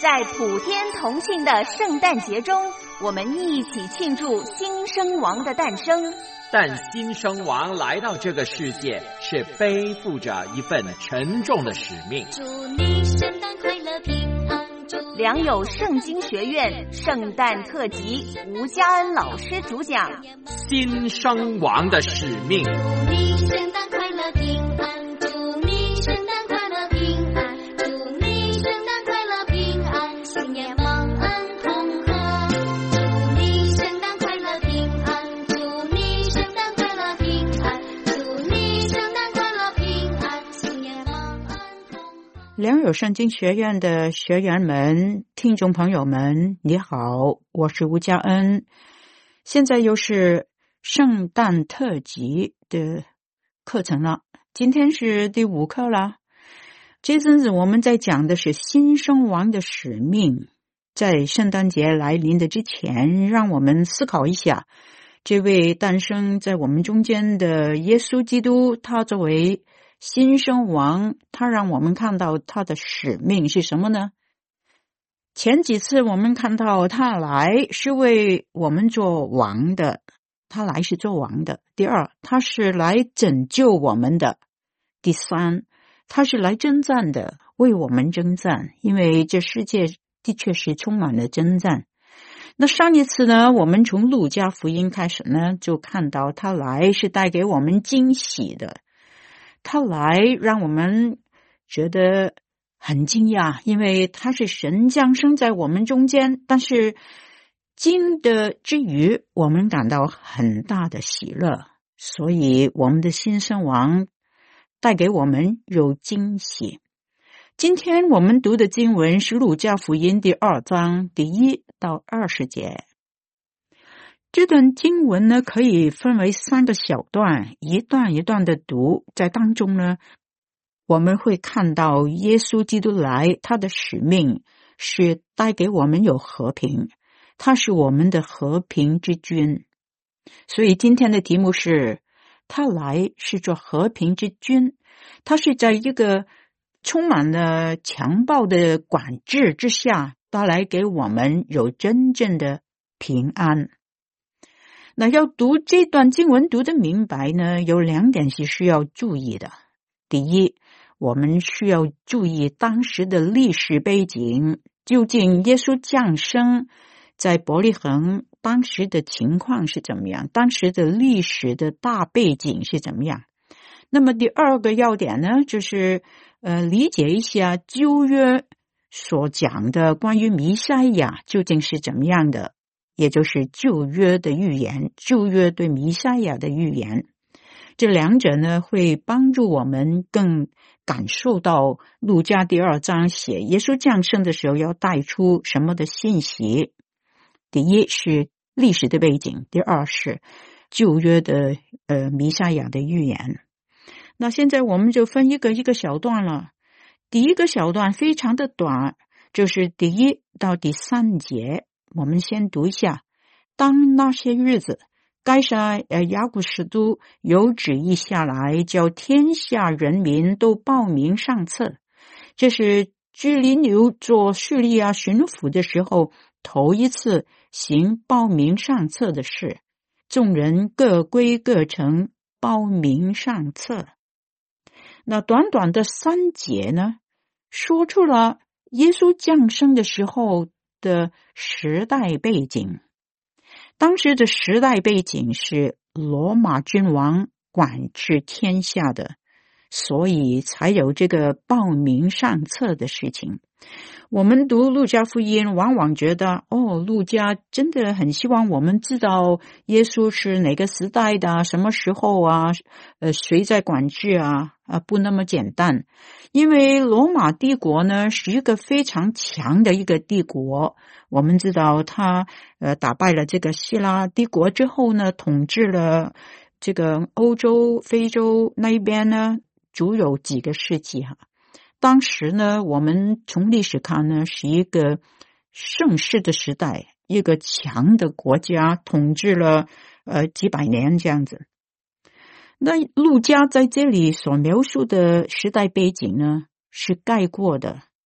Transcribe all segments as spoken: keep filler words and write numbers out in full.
在普天同庆的圣诞节中，我们一起庆祝新生王的诞生。 但新生王来到这个世界，是背负着一份沉重的使命。 祝你圣诞快乐平安。 良友圣经学院圣诞特辑，吴嘉恩老师主讲。 新生王的使命。 祝你圣诞快乐平安，祝你圣诞快乐平安，祝你圣诞快乐平安，新年蒙恩同贺。祝你圣诞快乐平安，祝你圣诞快乐平安，祝你圣诞快乐平安，新年蒙恩同贺。 良友圣经学院的学员们、听众朋友们，你好，我是吴嘉恩。现在又是圣诞特辑的课程了，今天是第五课了。这阵子我们在讲的是新生王的使命。在圣诞节来临的之前，让我们思考一下，这位诞生在我们中间的耶稣基督，他作为新生王，他让我们看到他的使命是什么呢？前几次我们看到他来是为我们做王的，他来是做王的。第二，他是来拯救我们的。第三，他是来征战的，为我们征战，因为这世界的确是充满了征战。那上一次呢，我们从路加福音开始呢，就看到他来是带给我们惊喜的，他来让我们觉得很惊讶，因为他是神降生在我们中间，但是惊的之余，我们感到很大的喜乐，所以我们的新生王带给我们有惊喜。今天我们读的经文是路加福音第二章第一到二十节。这段经文呢，可以分为三个小段，一段一段的读，在当中呢，我们会看到耶稣基督来，他的使命是带给我们有和平，他是我们的和平之君。所以今天的题目是，他来是做和平之君，他是在一个充满了强暴的管制之下，他来给我们有真正的平安。那要读这段经文读得明白呢，有两点是需要注意的。第一，我们需要注意当时的历史背景，究竟耶稣降生在伯利恒当时的情况是怎么样，当时的历史的大背景是怎么样。那么第二个要点呢，就是呃，理解一下旧约所讲的关于弥赛亚究竟是怎么样的，也就是旧约的预言，旧约对弥赛亚的预言。这两者呢，会帮助我们更感受到路加第二章写耶稣降生的时候要带出什么的信息。第一是历史的背景，第二是旧约的呃弥赛亚的预言。那现在我们就分一个一个小段了。第一个小段非常的短，就是第一到第三节，我们先读一下。当那些日子，该撒呃亚古士都有旨意下来，叫天下人民都报名上册。这是居里纽做叙利亚巡抚的时候头一次行报名上册的事，众人各归各城报名上册。那短短的三节呢，说出了耶稣降生的时候的时代背景。当时的时代背景是罗马君王管制天下的，所以才有这个报名上册的事情。我们读路加福音往往觉得，哦，路加真的很希望我们知道耶稣是哪个时代的，什么时候啊，呃，谁在管制啊，啊，不那么简单。因为罗马帝国呢，是一个非常强的一个帝国。我们知道他呃打败了这个希腊帝国之后呢，统治了这个欧洲、非洲那边呢，足有几个世纪哈。当时呢，我们从历史看呢，是一个盛世的时代，一个强的国家统治了呃几百年这样子。那路加在这里所描述的时代背景呢，是概括的。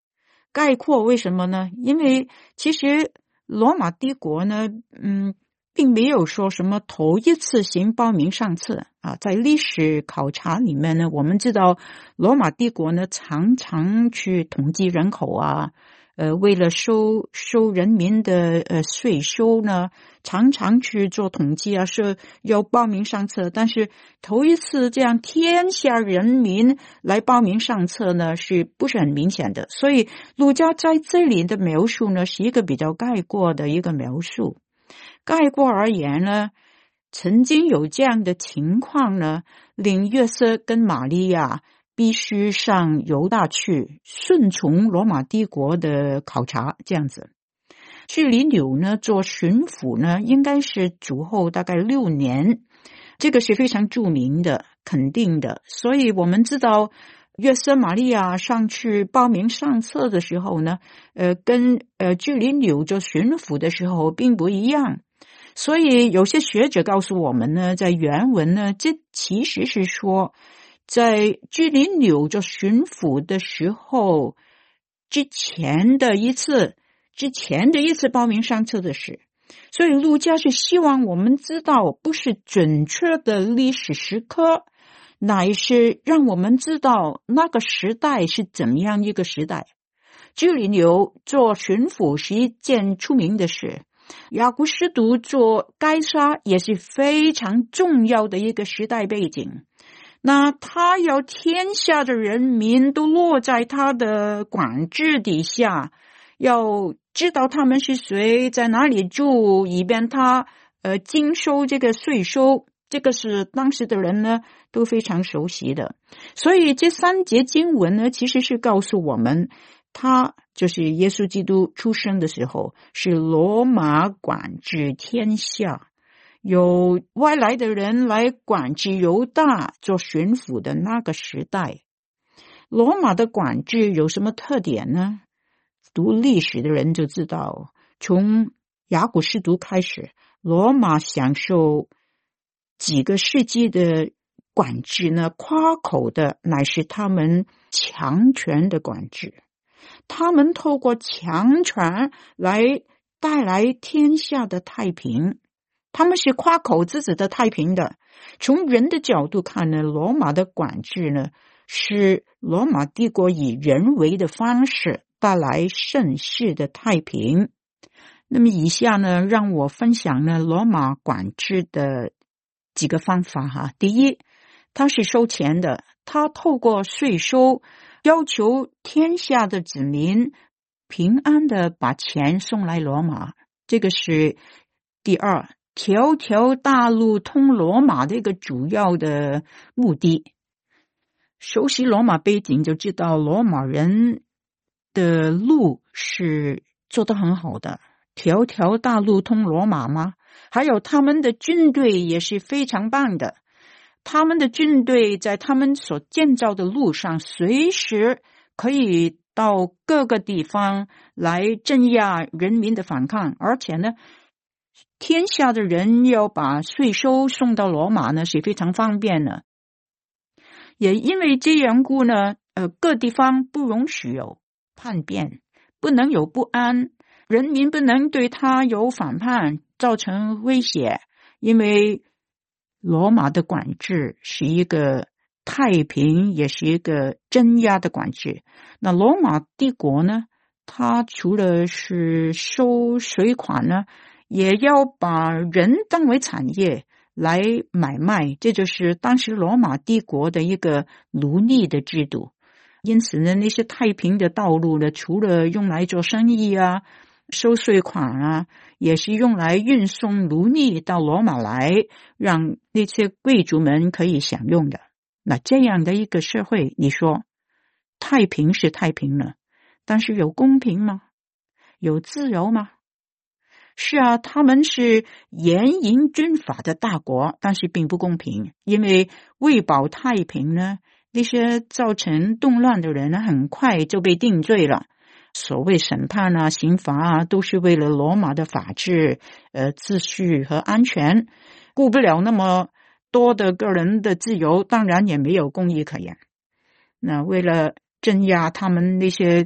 概括，为什么呢？因为其实罗马帝国呢，嗯，并没有说什么头一次行报名上册啊。在历史考察里面呢，我们知道罗马帝国呢常常去统计人口啊，呃，为了收收人民的呃税收呢，常常去做统计啊，是要报名上册。但是头一次这样天下人民来报名上册呢，是不是很明显的？所以路加在这里的描述呢，是一个比较概括的一个描述。概括而言呢，曾经有这样的情况呢，令约瑟跟玛利亚必须上犹大去顺从罗马帝国的考察，这样子。居里纽呢做巡抚呢，应该是主后大概六年，这个是非常著名的，肯定的。所以我们知道约瑟玛利亚上去报名上册的时候呢，呃，跟呃居里纽做巡抚的时候并不一样。所以有些学者告诉我们呢，在原文呢，这其实是说在居里纽做巡抚的时候之前的一次之前的一次报名上册的事。所以路加是希望我们知道不是准确的历史时刻，乃是让我们知道那个时代是怎么样一个时代。居里纽做巡抚是一件出名的事，雅古斯都做该杀也是非常重要的一个时代背景。那他要天下的人民都落在他的管制底下，要知道他们是谁，在哪里住，以便他呃经收这个税收，这个是当时的人呢都非常熟悉的。所以这三节经文呢，其实是告诉我们，他就是耶稣基督出生的时候是罗马管制天下，有外来的人来管制犹大做巡抚的那个时代。罗马的管制有什么特点呢？读历史的人就知道，从雅古斯都开始，罗马享受几个世纪的管制呢，夸口的乃是他们强权的管制。他们透过强权来带来天下的太平，他们是夸口自己的太平的。从人的角度看呢，罗马的管制呢，是罗马帝国以人为的方式带来盛世的太平。那么以下呢，让我分享呢罗马管制的几个方法哈。第一，他是收钱的，他透过税收要求天下的子民平安的把钱送来罗马，这个是第二，条条大路通罗马的一个主要的目的。熟悉罗马背景就知道，罗马人的路是做得很好的，条条大路通罗马吗？还有他们的军队也是非常棒的，他们的军队在他们所建造的路上随时可以到各个地方来镇压人民的反抗，而且呢，天下的人要把税收送到罗马呢是非常方便的。也因为这缘故呢，呃，各地方不容许有叛变，不能有不安，人民不能对他有反叛，造成威胁，因为罗马的管制是一个太平，也是一个镇压的管制。那罗马帝国呢，它除了是收税款呢，也要把人当为产业来买卖，这就是当时罗马帝国的一个奴隶的制度。因此呢，那些太平的道路呢，除了用来做生意啊，收税款啊，也是用来运送奴隶到罗马来，让那些贵族们可以享用的。那这样的一个社会，你说太平是太平了，但是有公平吗？有自由吗？是啊，他们是严刑峻法的大国，但是并不公平，因为为保太平呢，那些造成动乱的人呢，很快就被定罪了。所谓审判啊、刑罚啊，都是为了罗马的法治、呃秩序和安全，顾不了那么多的个人的自由，当然也没有公义可言。那为了镇压他们那些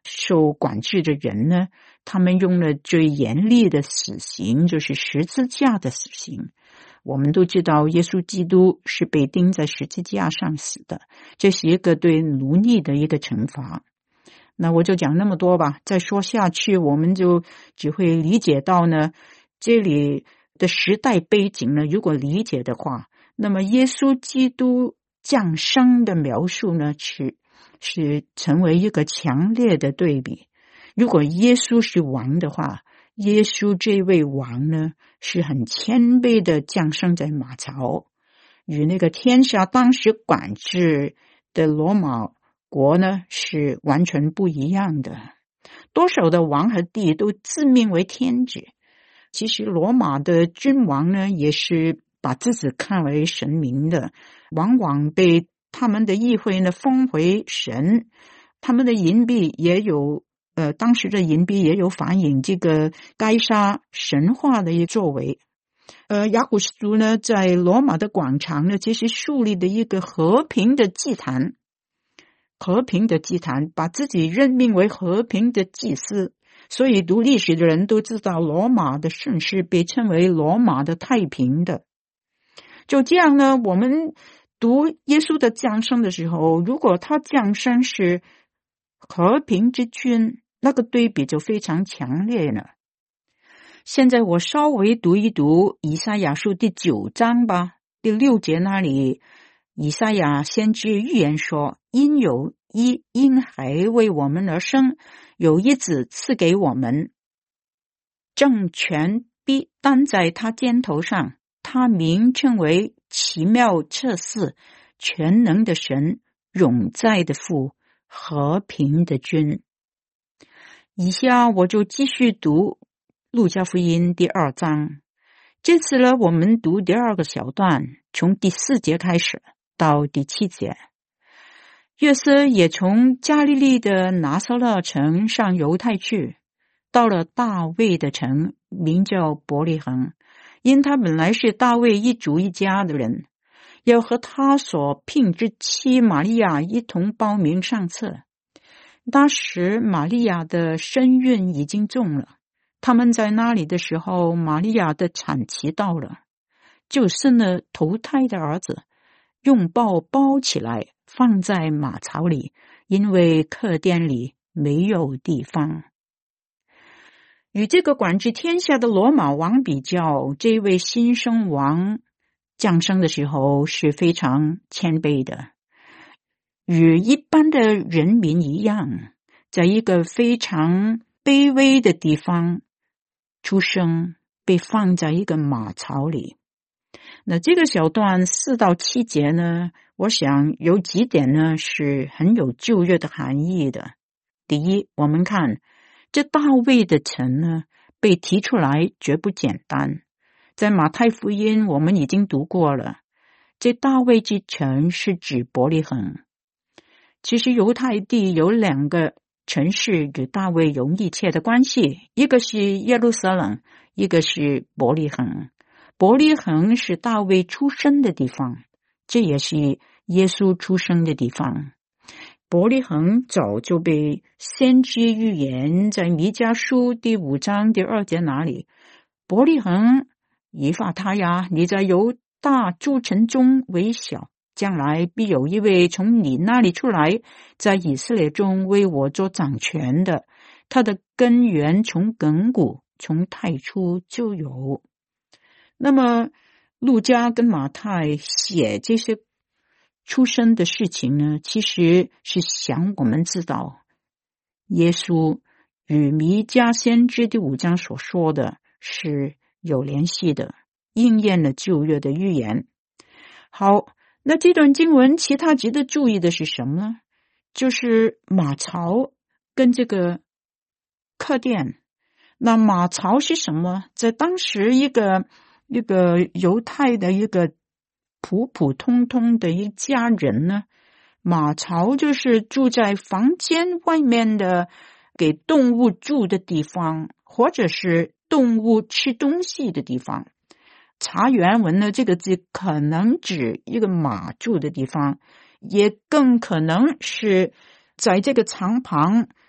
受管制的人呢，他们用了最严厉的死刑，就是十字架的死刑。我们都知道耶稣基督是被钉在十字架上死的，这是一个对奴隶的一个惩罚。那我就讲那么多吧，再说下去我们就只会理解到呢，这里的时代背景呢，如果理解的话，那么耶稣基督降生的描述呢，是是成为一个强烈的对比。如果耶稣是王的话，耶稣这位王呢，是很谦卑的降生在马槽，与那个天下当时管制的罗马国呢是完全不一样的。多少的王和帝都自命为天子，其实罗马的君王呢也是把自己看为神明的，往往被他们的议会呢封为神。他们的银币也有呃，当时的银币也有反映这个该杀神话的一个作为。呃，雅古斯都呢，在罗马的广场呢，其实树立的一个和平的祭坛，和平的祭坛，把自己任命为和平的祭司。所以读历史的人都知道，罗马的盛世被称为罗马的太平的。就这样呢，我们读耶稣的降生的时候，如果他降生是和平之君，那个对比就非常强烈了。现在我稍微读一读以赛亚书第九章吧，第六节那里，以赛亚先知预言说，因有一婴孩为我们而生，有一子赐给我们，政权必担在他肩头上，他名称为奇妙测试，全能的神，永在的父，和平的君。以下我就继续读路加福音第二章。这次呢，我们读第二个小段，从第四节开始到第七节。约瑟也从加利利的拿撒勒城上犹太去，到了大卫的城，名叫伯利恒，因他本来是大卫一族一家的人，要和他所聘之妻玛利亚一同报名上册。当时玛利亚的身孕已经重了，他们在那里的时候，玛利亚的产期到了，就生了头胎的儿子，用布包起来放在马槽里，因为客店里没有地方。与这个管制天下的罗马王比较，这位新生王降生的时候是非常谦卑的，与一般的人民一样，在一个非常卑微的地方出生，被放在一个马槽里。那这个小段四到七节呢，我想有几点呢是很有旧约的含义的。第一，我们看这大卫的城呢被提出来绝不简单，在马太福音我们已经读过了，这大卫之城是指伯利恒。其实犹太地有两个城市与大卫有密切的关系，一个是耶路撒冷，一个是伯利恒。伯利恒是大卫出生的地方，这也是耶稣出生的地方。伯利恒早就被先知预言，在弥迦书第五章第二节那里，伯利恒以法他呀，你在犹大诸城中为小，将来必有一位从你那里出来，在以色列中为我做掌权的，他的根源从亘古，从太初就有。那么路加跟马太写这些出生的事情呢，其实是想我们知道耶稣与弥迦先知第五章所说的是有联系的，应验了旧约的预言。好，那这段经文其他值得注意的是什么呢？就是马槽跟这个客店。那马槽是什么？在当时一个一个犹太的一个普普通通的一家人呢，马槽就是住在房间外面的给动物住的地方，或者是动物吃东西的地方。查原文呢，这个字可能指一个马住的地方，也更可能是在这个床旁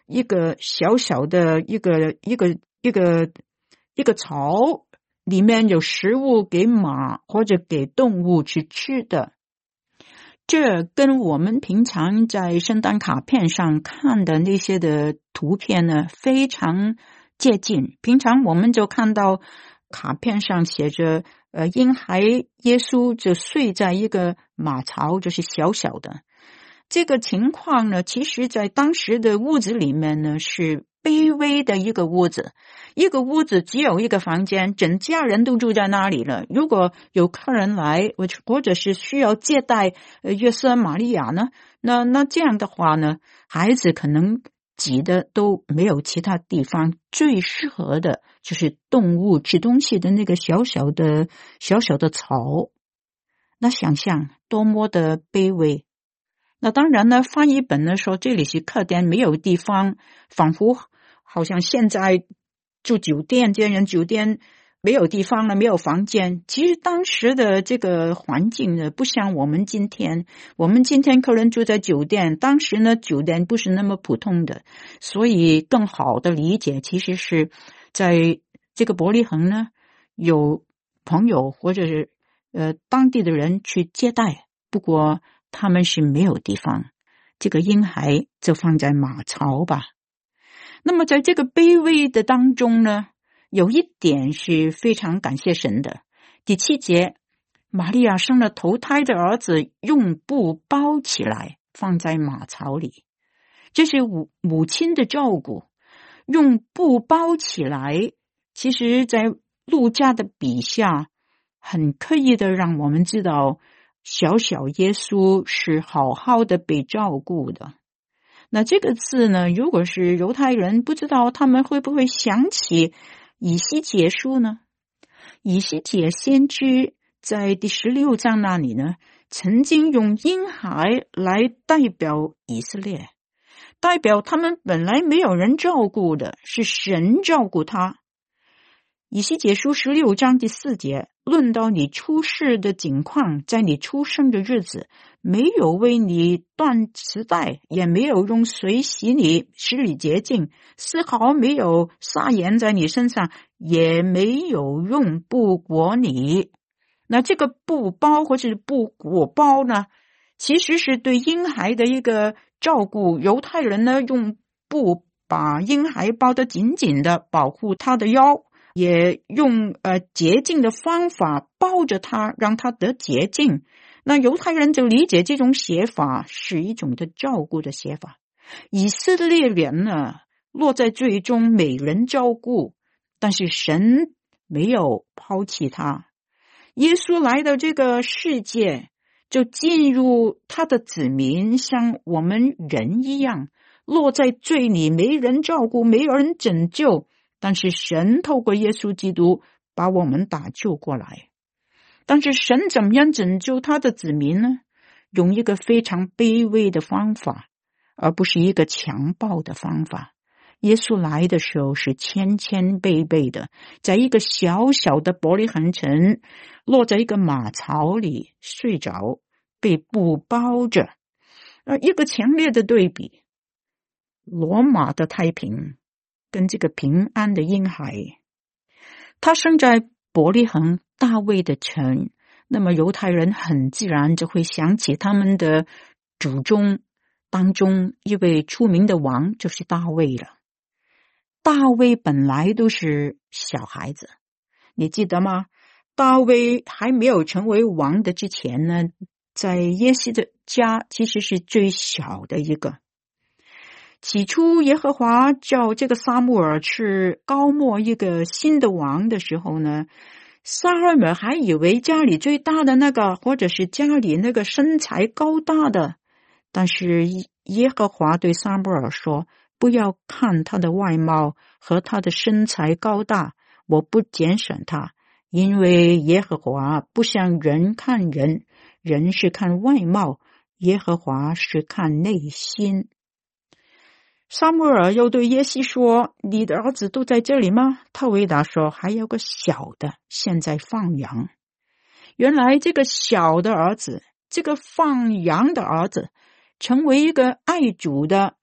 一个小小的一个一个一个一个槽，里面有食物给马或者给动物去吃的。这跟我们平常在圣诞卡片上看的那些的图片呢非常接近。平常我们就看到卡片上写着呃，婴孩耶稣就睡在一个马槽，就是小小的。这个情况呢，其实在当时的屋子里面呢是卑微的一个屋子，一个屋子只有一个房间，整家人都住在那里了。如果有客人来，或者是需要接待呃约瑟玛利亚呢，那那这样的话呢，孩子可能挤的都没有其他地方，最适合的就是动物吃东西的那个小小的小小的槽。那想象多么的卑微。那当然呢，翻译本呢说这里是客店，没有地方，仿佛好像现在住酒店，这样酒店没有地方了，没有房间。其实当时的这个环境呢，不像我们今天，我们今天可能住在酒店，当时呢酒店不是那么普通的，所以更好的理解其实是在这个伯利恒呢，有朋友或者是呃当地的人去接待，不过他们是没有地方，这个婴孩就放在马槽吧。那么在这个卑微的当中呢，有一点是非常感谢神的。第七节，玛利亚生了头胎的儿子，用布包起来放在马槽里，这是母亲的照顾。用布包起来，其实在路加的笔下很刻意的让我们知道小小耶稣是好好的被照顾的。那这个字呢，如果是犹太人，不知道他们会不会想起以西结书呢？以西结先知在第十六章那里呢，曾经用婴孩来代表以色列，代表他们本来没有人照顾的，是神照顾他。以西结书十六章第四节，论到你出世的景况，在你出生的日子，没有为你断脐带，也没有用水洗你，使你洁净，丝毫没有撒盐在你身上，也没有用布裹你。那这个布包或者是布裹包呢，其实是对婴孩的一个照顾。犹太人呢，用布把婴孩包得紧紧的，保护他的腰，也用呃洁净的方法包着他，让他得洁净。那犹太人就理解这种写法是一种的照顾的写法。以色列人呢，落在最终没人照顾，但是神没有抛弃他。耶稣来到这个世界，就进入他的子民，像我们人一样，落在罪里，没人照顾，没有人拯救，但是神透过耶稣基督把我们打救过来。但是神怎么样拯救他的子民呢？用一个非常卑微的方法，而不是一个强暴的方法。耶稣来的时候是谦谦卑卑的，在一个小小的伯利恒城，落在一个马槽里睡着，被布包着。而一个强烈的对比，罗马的太平跟这个平安的婴孩。他生在伯利恒大卫的城，那么犹太人很自然就会想起他们的祖宗当中一位出名的王，就是大卫了。大卫本来都是小孩子，你记得吗？大卫还没有成为王的之前呢，在耶西的家其实是最小的一个。起初耶和华叫这个撒母耳去膏抹一个新的王的时候呢，撒母耳还以为家里最大的那个，或者是家里那个身材高大的，但是耶和华对撒母耳说，不要看他的外貌和他的身材高大，我不拣选他，因为耶和华不像人看人，人是看外貌，耶和华是看内心。撒母耳又对耶西说，你的儿子都在这里吗？他回答说，还有个小的，现在放羊。原来这个小的儿子，这个放羊的儿子，成为一个爱主的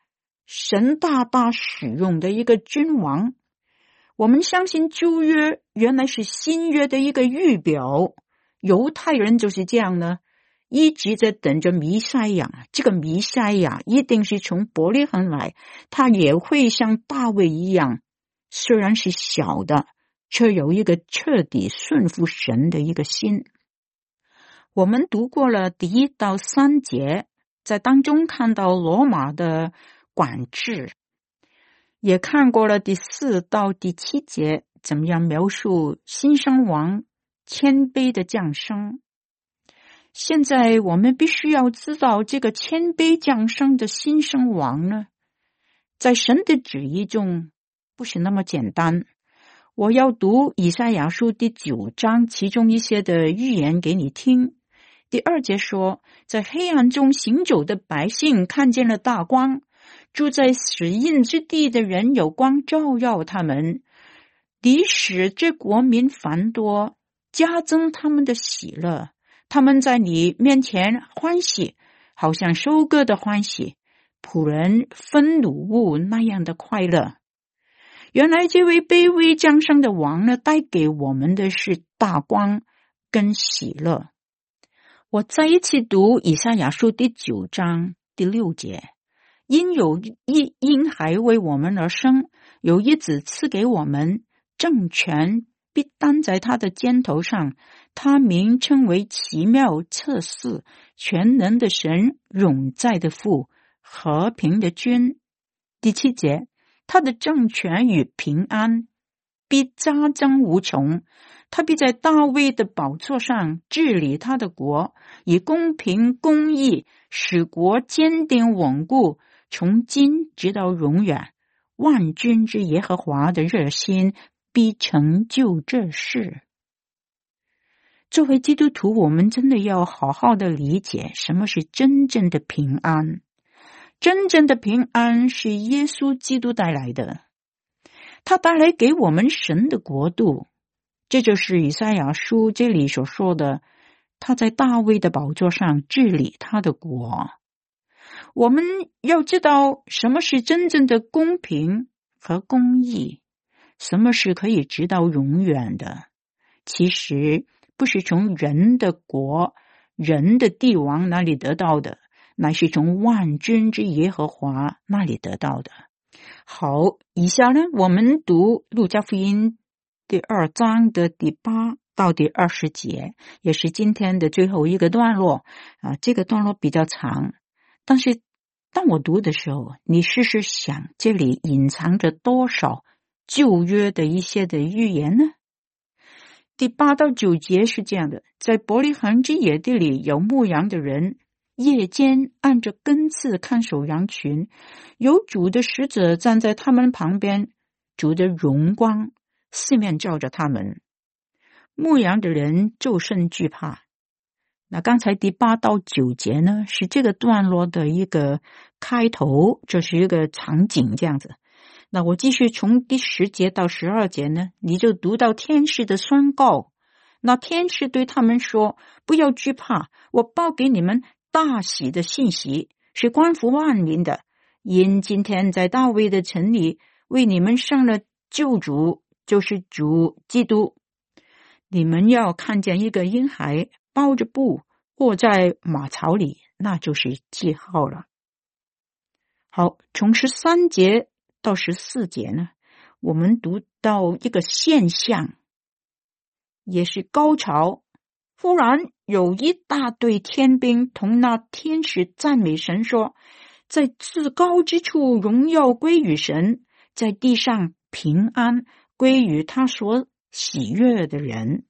神大大使用的一个君王。我们相信旧约原来是新约的一个预表，犹太人就是这样呢，一直在等着弥赛亚。这个弥赛亚一定是从伯利恒来，他也会像大卫一样，虽然是小的，却有一个彻底顺服神的一个心。我们读过了第一到三节，在当中看到罗马的管制，也看过了第四到第七节，怎么样描述新生王谦卑的降生。现在我们必须要知道，这个谦卑降生的新生王呢，在神的旨意中不是那么简单。我要读以赛亚书第九章其中一些的预言给你听。第二节说，在黑暗中行走的百姓看见了大光，住在死荫之地的人有光照耀他们，你使这国民繁多，加增他们的喜乐。他们在你面前欢喜，好像收割的欢喜，仆人分掳物那样的快乐。原来这位卑微降生的王呢，带给我们的是大光跟喜乐。我再一次读以赛亚书第九章第六节，因有一婴孩为我们而生，有一子赐给我们，政权必担在他的肩头上，他名称为奇妙测试，全能的神，永在的父，和平的君。第七节，他的政权与平安必加增无穷，他必在大卫的宝座上治理他的国，以公平公义使国坚定稳固，从今直到永远。万军之耶和华的热心必成就这事。作为基督徒，我们真的要好好的理解什么是真正的平安。真正的平安是耶稣基督带来的，他带来给我们神的国度。这就是以赛亚书这里所说的，他在大卫的宝座上治理他的国。我们要知道什么是真正的公平和公义，什么是可以直到永远的。其实不是从人的国、人的帝王那里得到的，乃是从万军之耶和华那里得到的。好，以下呢，我们读路加福音第二章的第八到第二十节，也是今天的最后一个段落啊。这个段落比较长，但是当我读的时候，你试试想，这里隐藏着多少旧约的一些的预言呢？第八到九节是这样的，在伯利恒之野地里有牧羊的人，夜间按着根刺看守羊群，有主的使者站在他们旁边，主的荣光四面照着他们，牧羊的人就甚惧怕。那刚才第八到九节呢，是这个段落的一个开头，这是一个场景这样子。那我继续从第十节到十二节呢，你就读到天使的宣告。那天使对他们说，不要惧怕，我报给你们大喜的信息，是关乎万民的，因今天在大卫的城里为你们生了救主，就是主基督。你们要看见一个婴孩包着布卧在马槽里，那就是记号了。好，从十三节到十四节呢，我们读到一个现象，也是高潮。忽然有一大队天兵同那天使赞美神说，在至高之处荣耀归于神，在地上平安归于他所喜悦的人。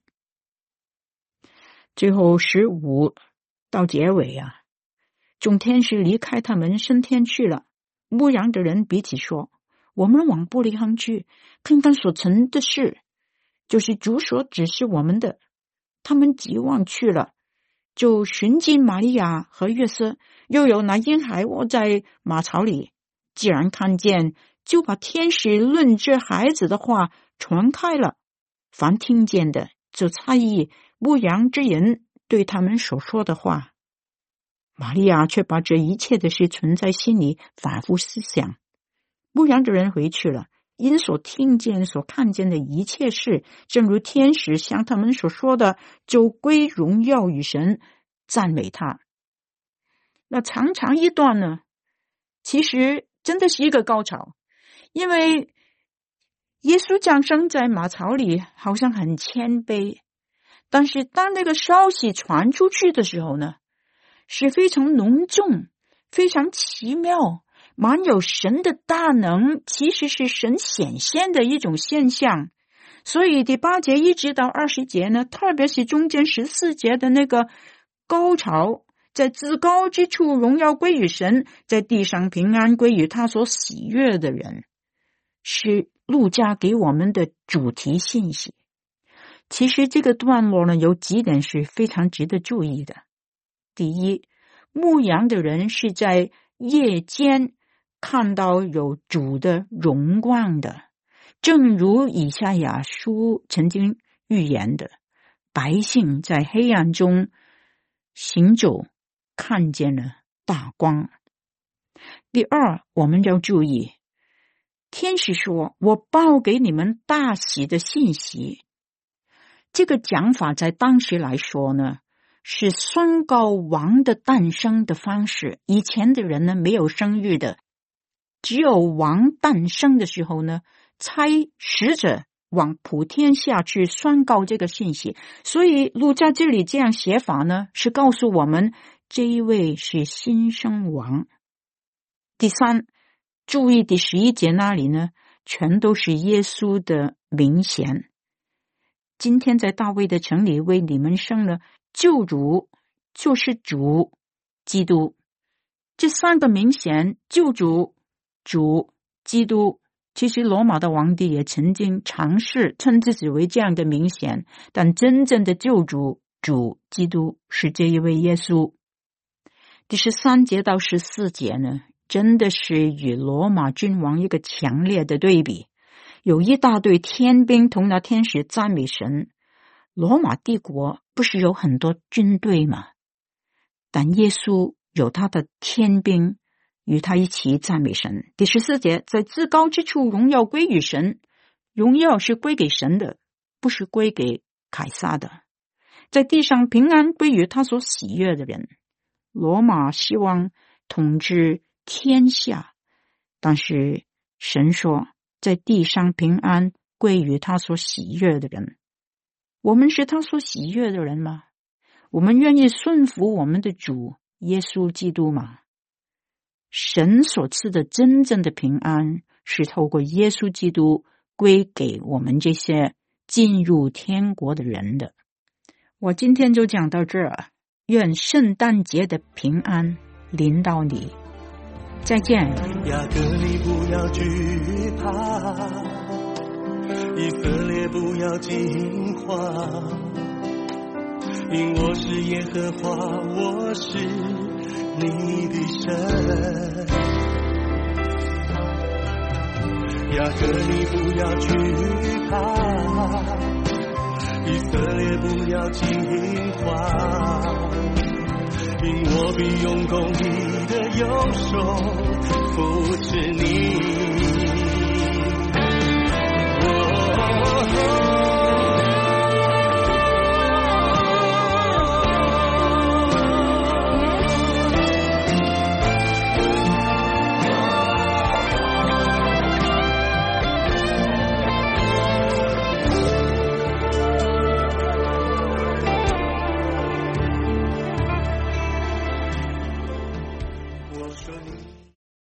最后十五到结尾啊，众天使离开他们升天去了。牧羊的人彼此说，我们往伯利恒去，看看所成的事，就是主所指示我们的。他们急望去了，就寻见玛利亚和约瑟，又有那婴孩卧在马槽里。既然看见，就把天使论这孩子的话传开了。凡听见的就猜疑牧羊之人对他们所说的话。玛利亚却把这一切的事存在心里，反复思想， 牧羊的人回去了，因所听见所看见的一切事，正如天使向他们所说的，就归荣耀与神，赞美他。那长长一段呢，其实真的是一个高潮，因为耶稣降生在马槽里好像很谦卑，但是当那个消息传出去的时候呢，是非常浓重，非常奇妙，满有神的大能，其实是神显现的一种现象。所以第八节一直到二十节呢，特别是中间十四节的那个高潮，在至高之处荣耀归于神，在地上平安归于他所喜悦的人，是路加给我们的主题信息。其实这个段落呢，有几点是非常值得注意的。第一，牧羊的人是在夜间看到有主的荣光的，正如以赛亚书曾经预言的，百姓在黑暗中行走，看见了大光。第二，我们要注意，天使说，我报给你们大喜的信息。这个讲法在当时来说呢，是宣告王的诞生的方式。以前的人呢，没有生育的，只有王诞生的时候呢，差使者往普天下去宣告这个信息。所以路加这里这样写法呢，是告诉我们这一位是新生王。第三，注意第十一节那里呢，全都是耶稣的名衔。今天在大卫的城里为你们生了救主，就是主基督。这三个名衔，救主、主、基督，其实罗马的皇帝也曾经尝试称自己为这样的名衔，但真正的救主、主、基督是这一位耶稣。第十三节到十四节呢，真的是与罗马君王一个强烈的对比。有一大队天兵同那天使赞美神。罗马帝国不是有很多军队吗？但耶稣有他的天兵与他一起赞美神。第十四节，在至高之处荣耀归于神，荣耀是归给神的，不是归给凯撒的。在地上平安归于他所喜悦的人。罗马希望统治天下，但是神说在地上平安归于他所喜悦的人。我们是他所喜悦的人吗？我们愿意顺服我们的主耶稣基督吗？神所赐的真正的平安是透过耶稣基督归给我们这些进入天国的人的。我今天就讲到这儿，愿圣诞节的平安临到你。再见。 雅各你不要惧怕，以色列不要惊慌，因我是耶和华，我是你的神。雅各你不要惧怕，以色列不要惊慌，因我必用公义的右手扶持你。哦